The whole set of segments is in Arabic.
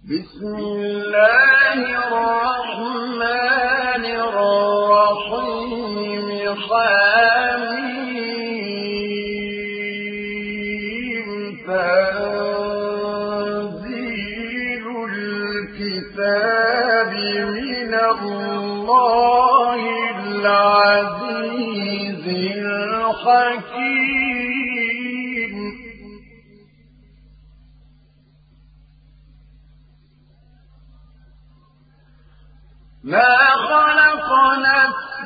بسم الله الرحمن الرحيم حميم تنزيل الكتاب من الله العزيز الحكيم ما خلقنا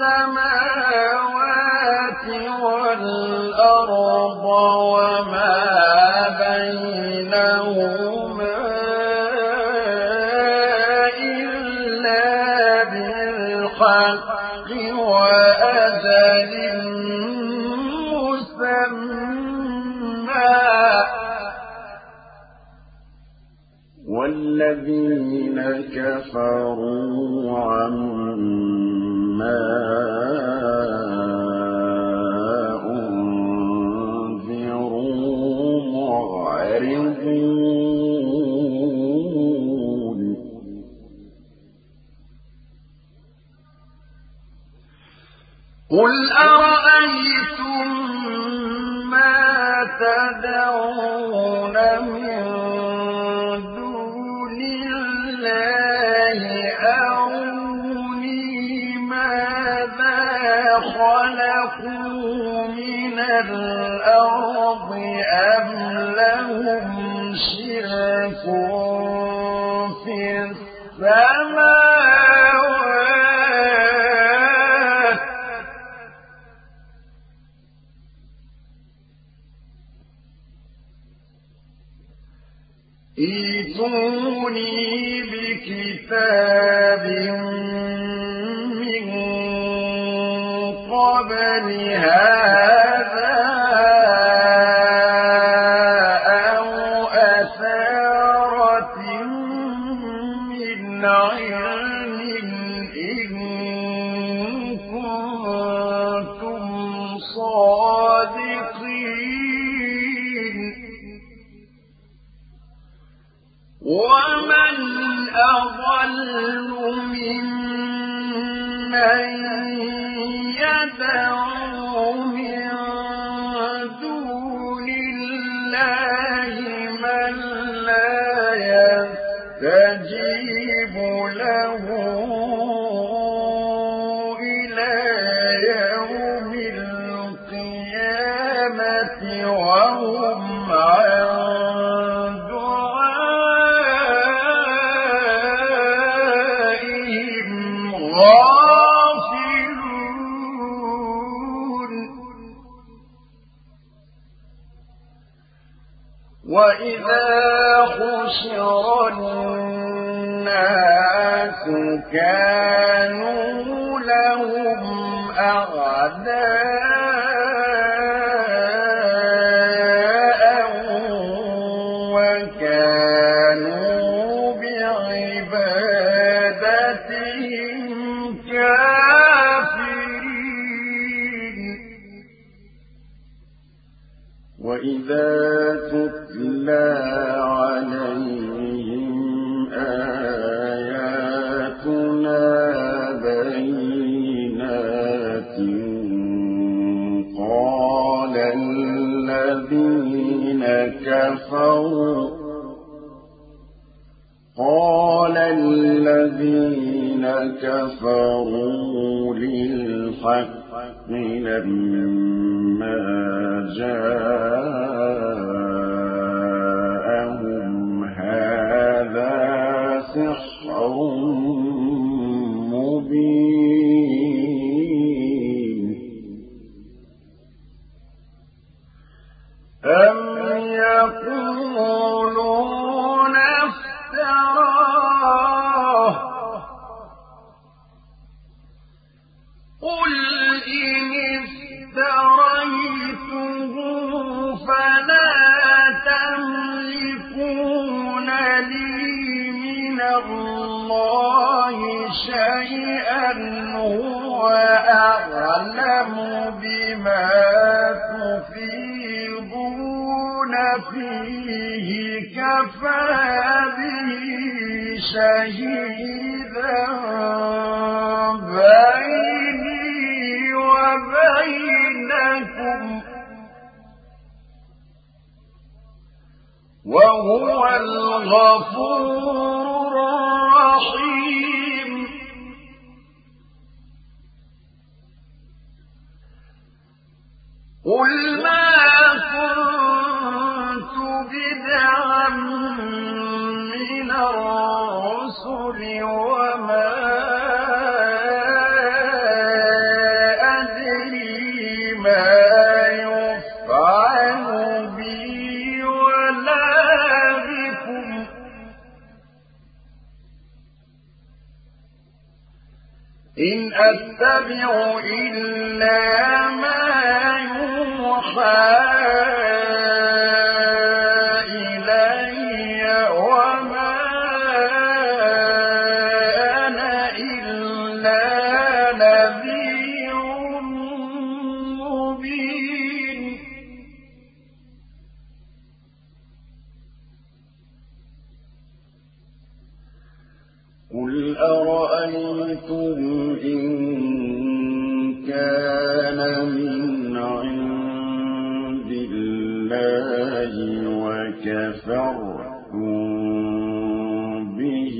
السماوات والأرض وما بينهما إلا بالحق وأجل مسمى والذين كفروا عما أنذروا معرضون قل أرأيتم ما تدعون من خلقوا من الأرض أم لهم شرك في السماوات ائتوني بكتاب قبل هذا أو أثارة من علم إن كنتم صادقين ومن أضل ممن يدعو من دون الله من لا يستجيب له إلى يوم القيامة وهم عن دعائهم وإذا حشر الناس كانوا لهم أعداء وكانوا بعبادتهم كافرين وإذا تتلى عليهم آياتنا بينات قال الذين كفروا للحق لما جاءهم هذا سحر مبين أم يقولون افتراه قل إن افتريته فلا تملكون لي من الله شيئا هو أعلم بما تفيضون فيه كفى به شهيدا بيني وبينكم وهو الغفور الرحيم قل ما كنت بدعا من الرسل وما أدري ما يفعل بي ولا بكم إن أتبع إلا ما يوحى إلي وما أنا إلا نذير مبين قل أرأيتم إن كان من عند الله وكفرتم به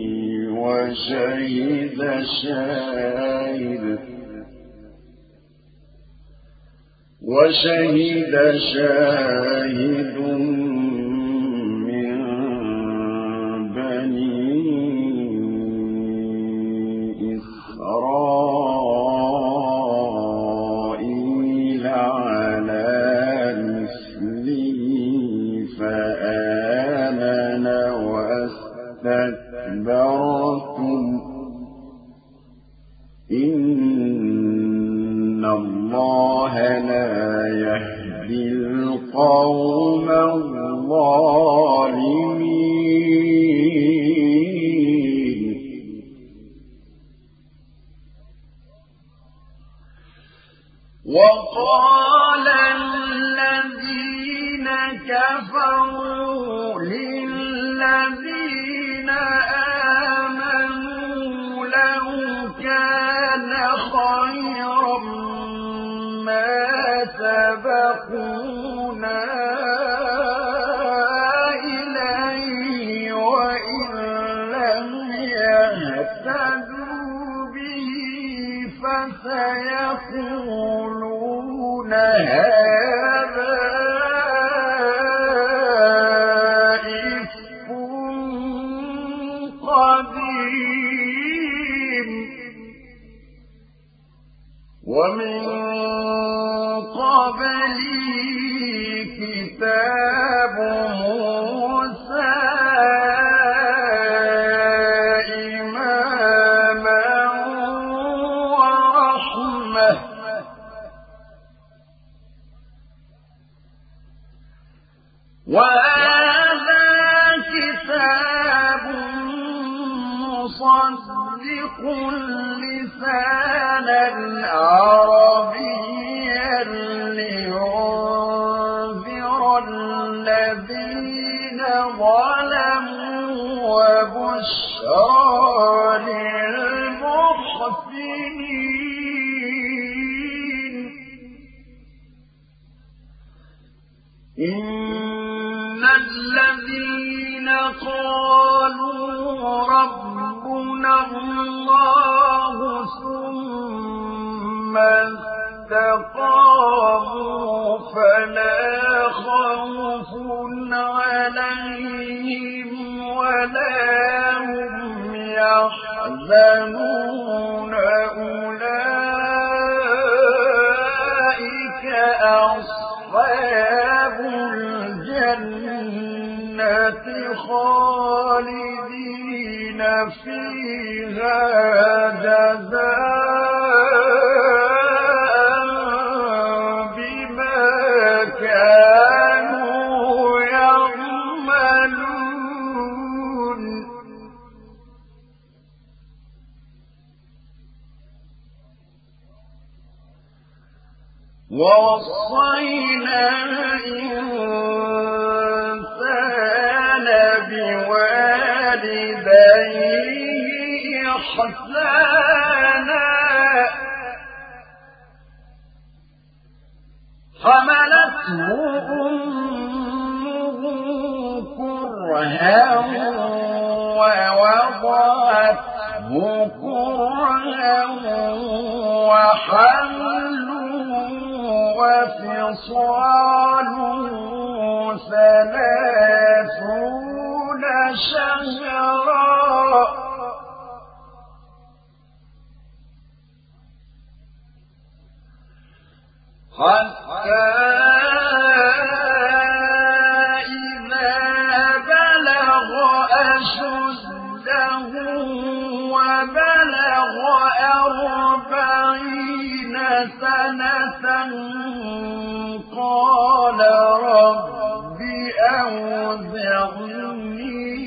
وشهد شاهد من بني إسرائيل على مثله فآمن واستكبرتم إن الله لا يهدي القوم الظالمين وقال الذين كفروا للذين آمنوا لو كان خيرا ما سبقونا إليه وإن لم يهتدوا به فسيقولون هذا إفك قديم ومن قبله كتاب موسى إماما ورحمة وهذا كتاب مصدق لسانا عربيا لينذر الذين ظلموا وبشرى للمحسنين إن الذين قالوا ربنا الله ثم استقاموا فلا خوف عليهم ولا هم يحزنون أولئك أصحاب الجنة خالدين فيها جزاء بما كانوا يعملون ووصينا الإنسان بوالديه بوالديه إحسانا حملته أمه كرها ووضعته كرها وحمله وفصاله 30 شهرا حتى إذا بلغ أشده وبلغ 40 سنة قال رب أوزعني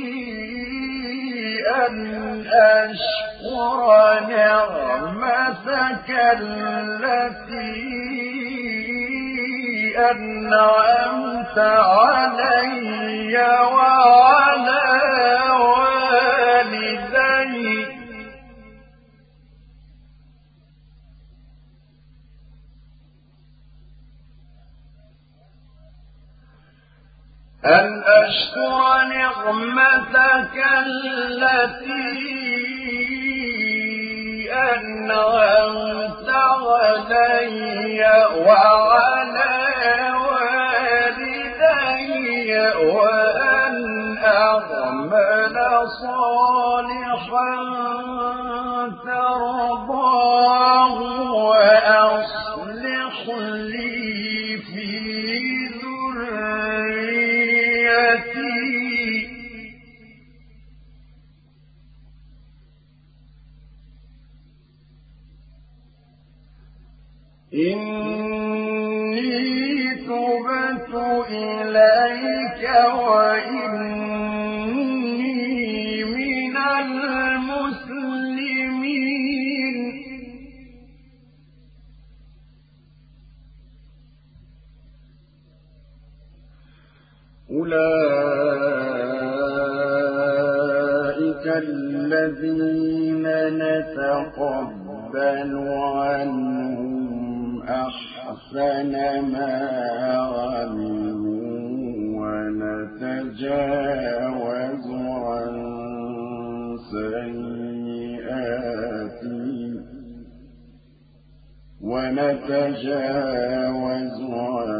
أن أشكر نعمتك التي أنعمت علي وعلى والدي أن أشكر نعمتك التي أنعمت علي وعلى والدي وأن أعمل صالحا ترضاه وأصلح لي في ذريتي إني تبت إليك وإني من المسلمين أولئك الذين نتقبل عنهم أحسن ما عملوا ونتجاوز عن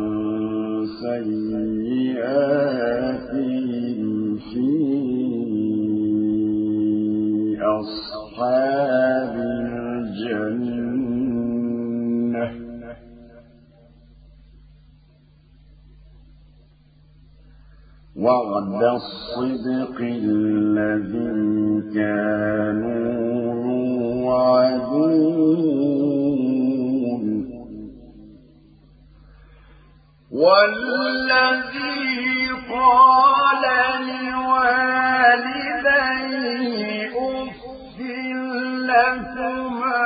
سيئاتهم في أصحاب الجنة وعد الصدق الذي كانوا يوعدون والذي قال لوالديه أف لكما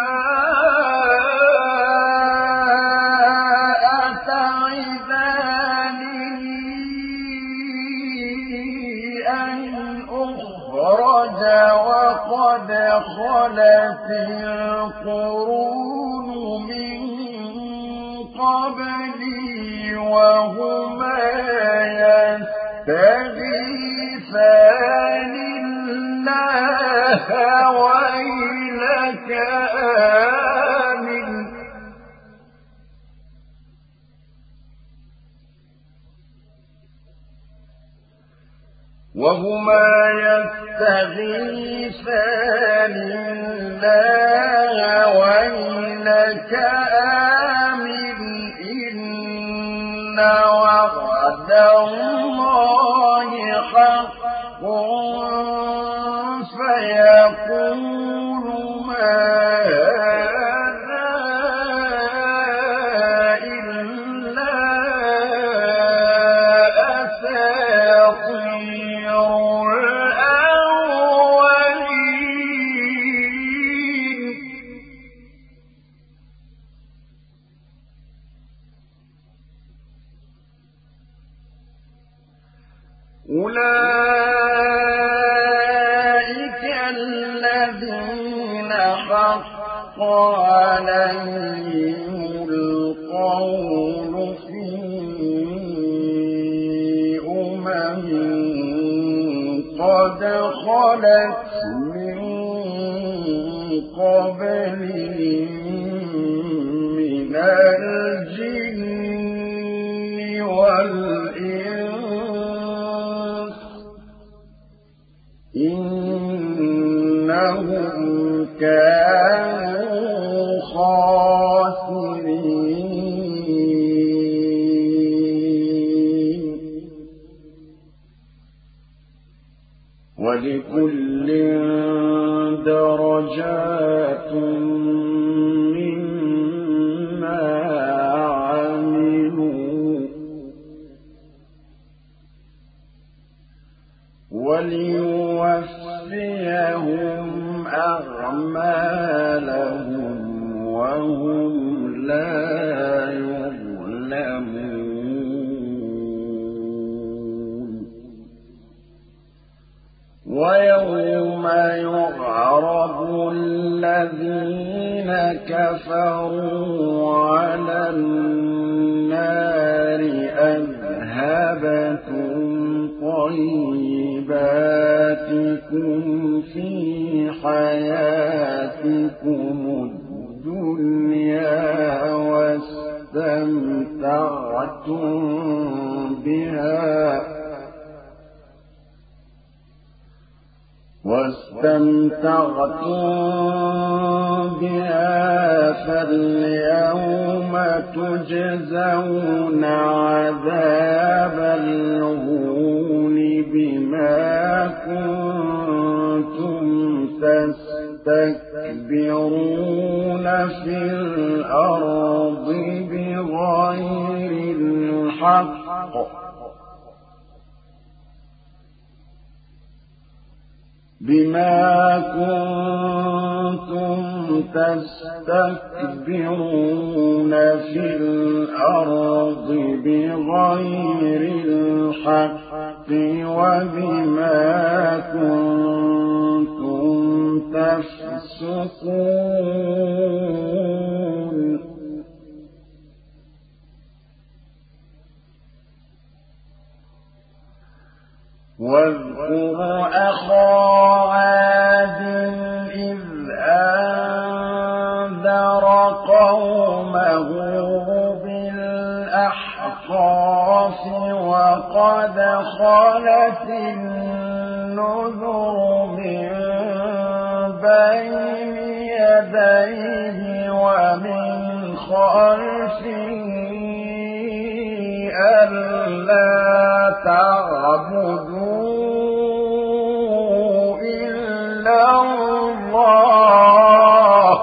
وقد خلت القرون من قبلي وهما يستغيثان الله ويلك آمن وهما يستغيثان الله ويلك آمن إن وعد الله حق فيقول ما أولئك عليهم القول في قد خلت من قبلهم من الجن والإنس إنهم كانوا خاسرين ولكل درجات مما عملوا وليوفيهم أعمالهم وهم لا يظلمون ويوم يعرض الذين كفروا على النار أذهبتم طيباتكم في حياتكم الدنيا واستمتعتم بها فاليوم تجزون عذاب الهون بما كنتم تستكبرون في الأرض بغير الحق في الأرض بغير الحق وبما كنتم تفسقون واذكر أخا عاد إذ أنذر قومه بالأحقاف وقد خلت النذر من بين يديه ومن خلفه ألا تعبدوا إلا الله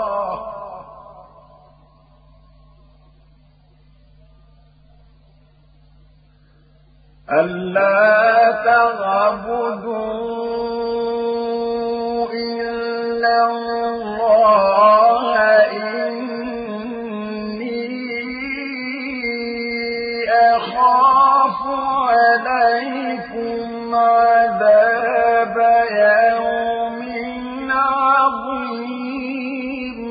إني أخاف عليكم عذاب يوم عظيم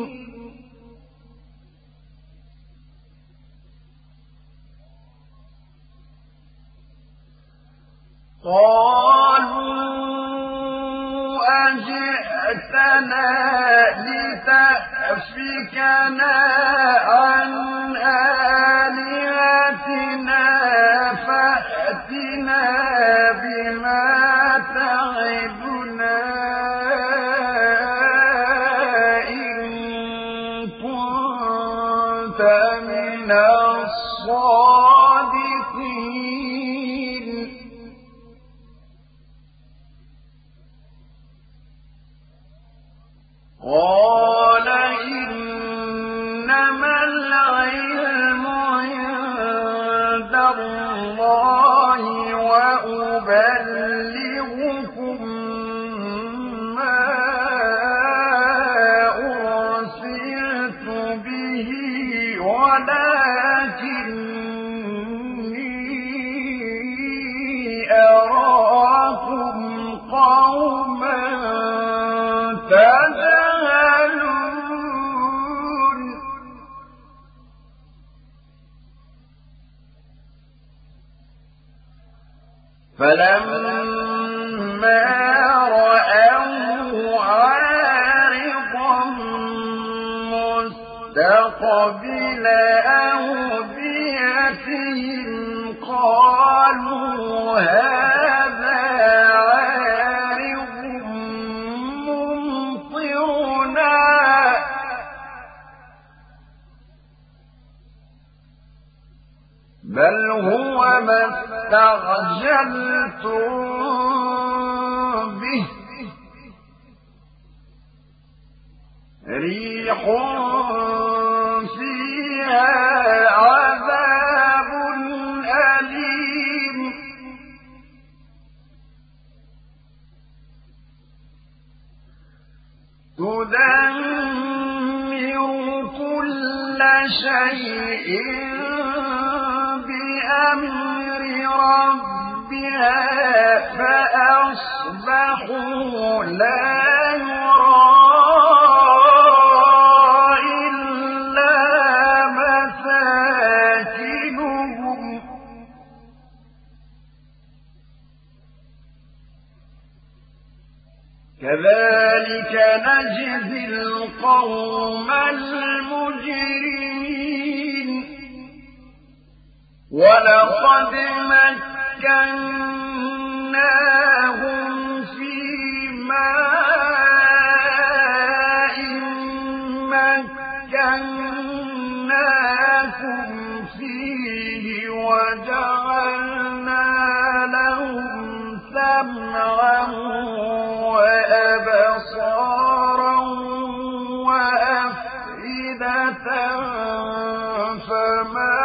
قالوا أجئتنا لتأفكنا عن آلهتنا فأتنا بما تعدنا إن كنت من الصادقين قال إنما العلم عند الله وأبلغكم ما أرسلت به ولكني أراكم قوما تجهلون فلما رأوه عارضا مستقبل أوديتهم قالوا هذا عارض ممطرنا بل هو ما استعجلتم به ريح فيها عذاب أليم تدمر كل شيء بأمر ربها فأصبحوا لا يرى إلا مساكنهم كذلك نجزي القوم المجرمين ولقد مكناهم في ماء مكناكم فيه وجعلنا لهم سمعا وأبصارا وأفئدة فما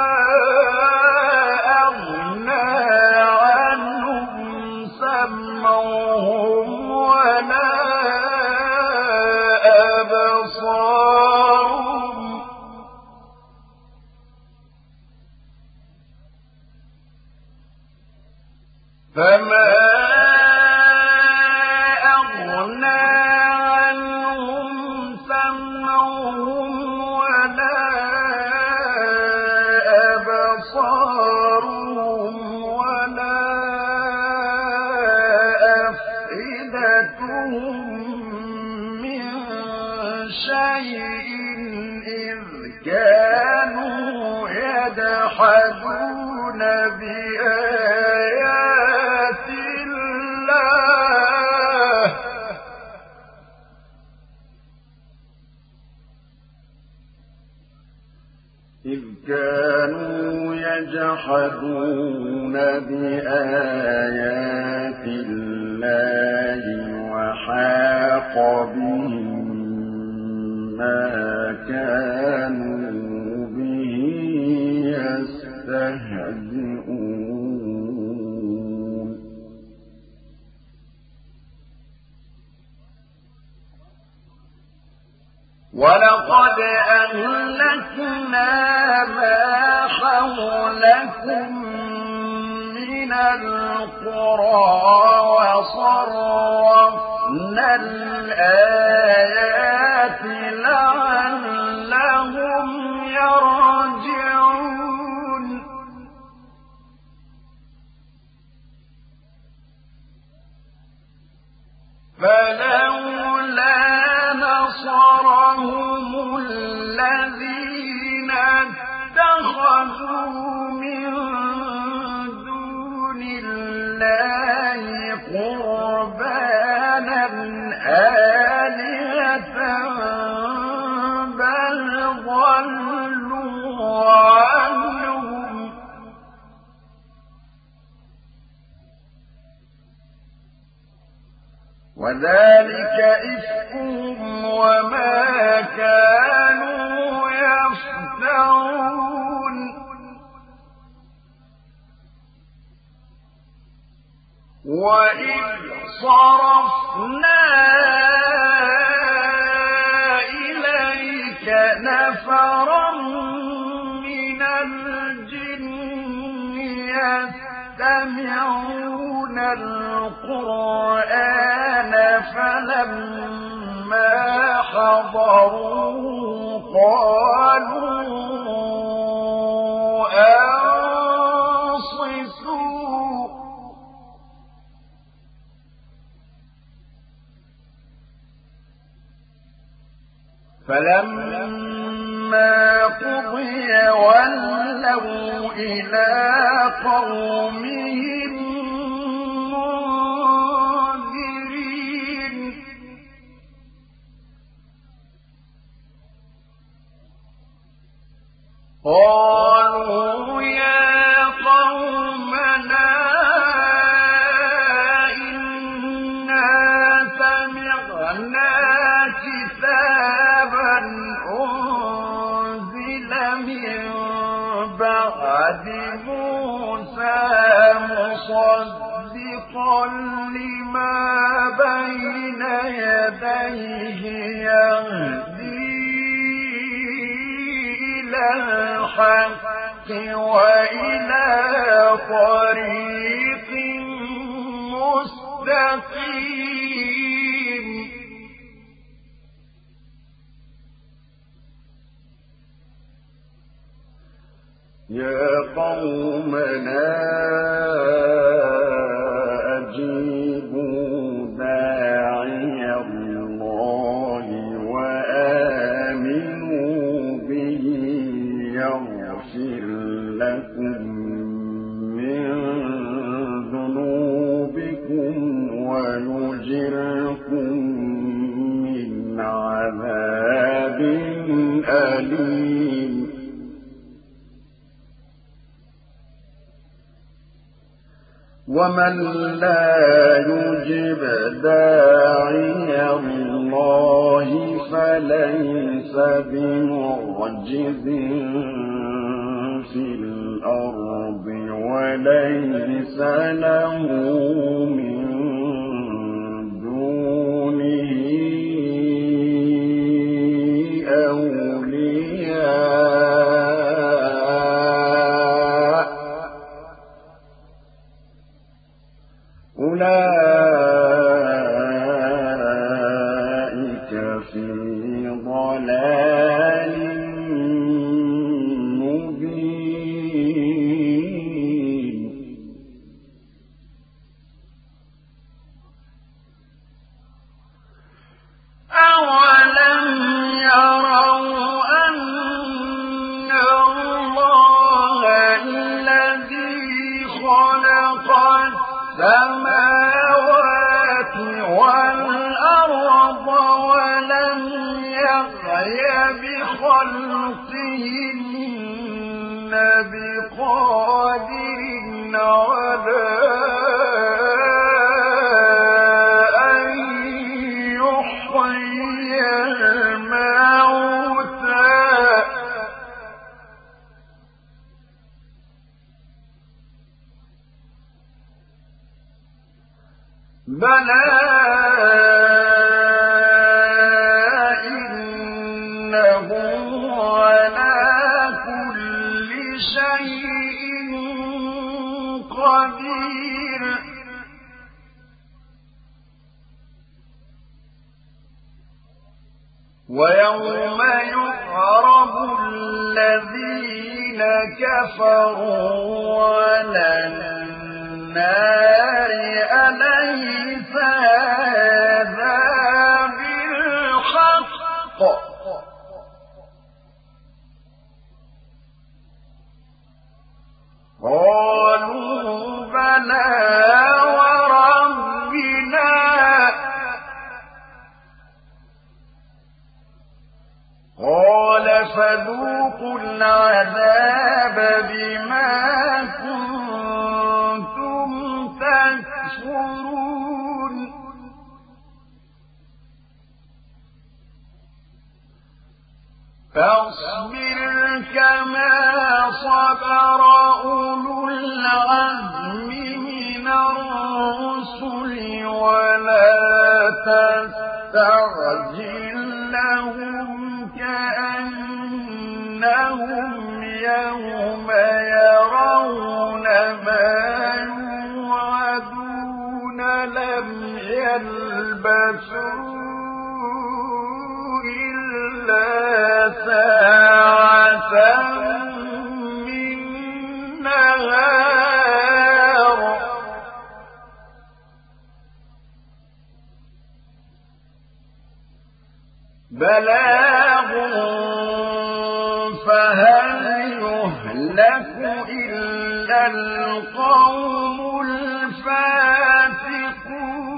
سمعهم ولا أبصارهم فما أغنى عنهم سمعهم ولا أبصارهم ولا من شيء إذ كانوا يجحدون بآيات الله إذ كانوا يجحدون بآيات الله وحاق بهم ما كانوا به يستهزئون ولقد أهلكنا ما حولكم من القرى وصرفنا الآيات لعلهم يرجعون فلولا نصرهم الذين اتخذوا من دون الله قربانا آلهة بل ضلوا عنهم وذلك إفكهم وما كانوا يفترون وإذ صرفنا إليك نفرا من الجن يستمعون القرآن فلما حضروا قالوا أنصتوا فلما قضي ولوا إلى قومهم منذرين قالوا يا قومنا إنا سمعنا كتابا أنزل من بعد موسى مصدقا لما بين يديه يهدي إلى الحق وإلى طريق مستقيم يا قومنا أجيبوا داعي الله وآمنوا به يغفر لكم من ذنوبكم ويجركم من عذاب أليم ومن لا يجب داعي الله فليس بمعجز في الأرض وليس له من دونه أولياء أولئك في ضلال مبين أولم يروا أن الله الذي خلق السماوات والأرض ولم يعي بخلقهن بقادر على أن يحيي الموتى بلى إنه على كل شيء قدير ويوم يعرض الذين كفروا على النار أليس هذا بالحق قالوا بلى وربنا قال فذوقوا العذاب بما كنتم تكفرون فاصبر كما صبر أولو العزم من الرسل ولا تستعجل لهم كأنهم يوم يرون ما يوعدون لم يلبثوا إلا ساعة من نهار بلاغ فهل يهلك إلا القوم الفاسقون